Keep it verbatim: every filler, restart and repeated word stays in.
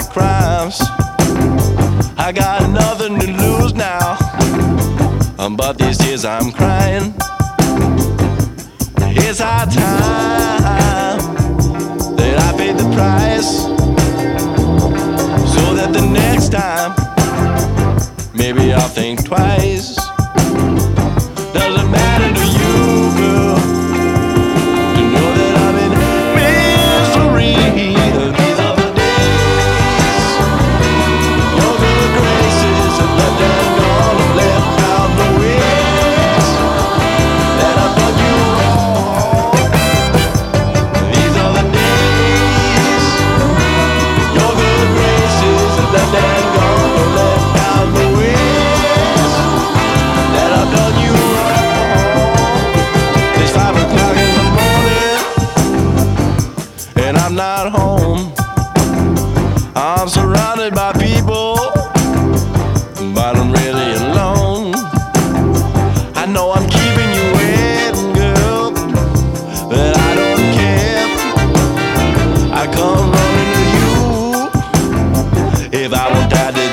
crimes. I got nothing to lose now, um, but these tears I'm crying. It's our time that I paid the price, so that the next time maybe I'll think twice. Doesn't matter to you, girl, to know that I'm in misery. These are the days your good graces have left and gone, and left out the ways that I've done you wrong. These are the days your good graces have left and gone, and left out the ways that I've done you wrong. It's five o'clock in the morning and I'm not home. I'm surrounded by people, but I'm really alone. I know I'm keeping you waiting, girl, but I don't care. I come running to you if I won't die.